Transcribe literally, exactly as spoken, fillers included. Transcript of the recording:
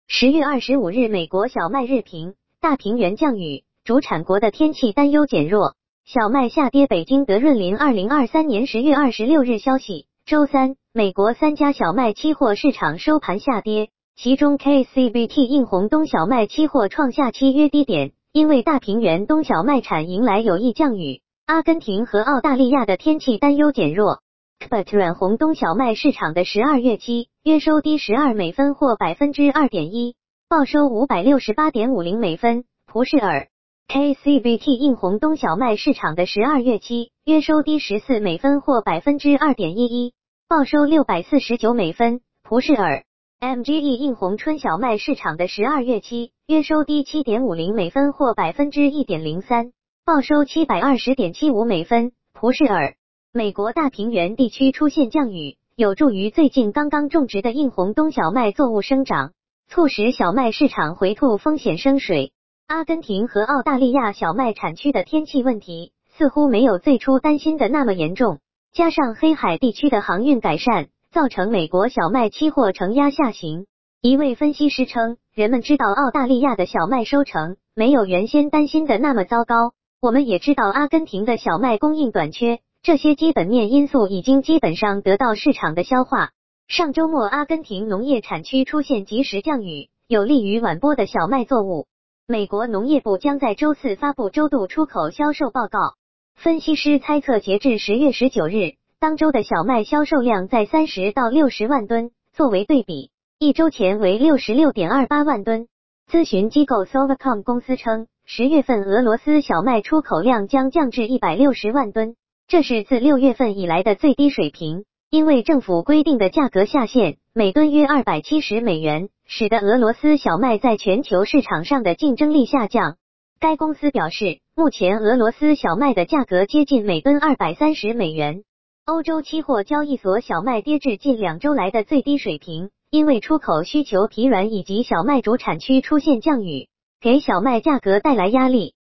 十月二十五日，美国小麦日评：大平原降雨，主产国的天气担忧减弱，小麦下跌。北京德润林二零二三年十月二十六日消息，周三，美国三家小麦期货市场收盘下跌，其中 K C B T 硬红冬小麦期货创下期约低点，因为大平原冬小麦产迎来有意降雨。阿根廷和澳大利亚的天气担忧减弱。C B T 软红冬小麦市场的十二月期约收低十二美分或 百分之二点一， 报收 五百六十八点五零美分。普什尔 K C B T 硬红冬小麦市场的十二月期约收低十四美分或 百分之二点一一， 报收六百四十九美分。普什尔 M G E 硬红春小麦市场的十二月期约收低 七点五零美分或 百分之一点零三， 报收 七百二十点七五美分。普什尔美国大平原地区出现降雨，有助于最近刚刚种植的硬红冬小麦作物生长，促使小麦市场回吐风险升水。阿根廷和澳大利亚小麦产区的天气问题似乎没有最初担心的那么严重，加上黑海地区的航运改善，造成美国小麦期货承压下行。一位分析师称，人们知道澳大利亚的小麦收成没有原先担心的那么糟糕，我们也知道阿根廷的小麦供应短缺，这些基本面因素已经基本上得到市场的消化。上周末，阿根廷农业产区出现及时降雨，有利于晚播的小麦作物。美国农业部将在周四发布周度出口销售报告。分析师猜测，截至十月十九日，当周的小麦销售量在三十到六十万吨，作为对比，一周前为 六十六点二八万吨。咨询机构 Sovacom 公司称，十月份俄罗斯小麦出口量将降至一百六十万吨。这是自六月份以来的最低水平，因为政府规定的价格下限，每吨约二百七十美元，使得俄罗斯小麦在全球市场上的竞争力下降。该公司表示，目前俄罗斯小麦的价格接近每吨二百三十美元。欧洲期货交易所小麦跌至近两周来的最低水平，因为出口需求疲软以及小麦主产区出现降雨，给小麦价格带来压力。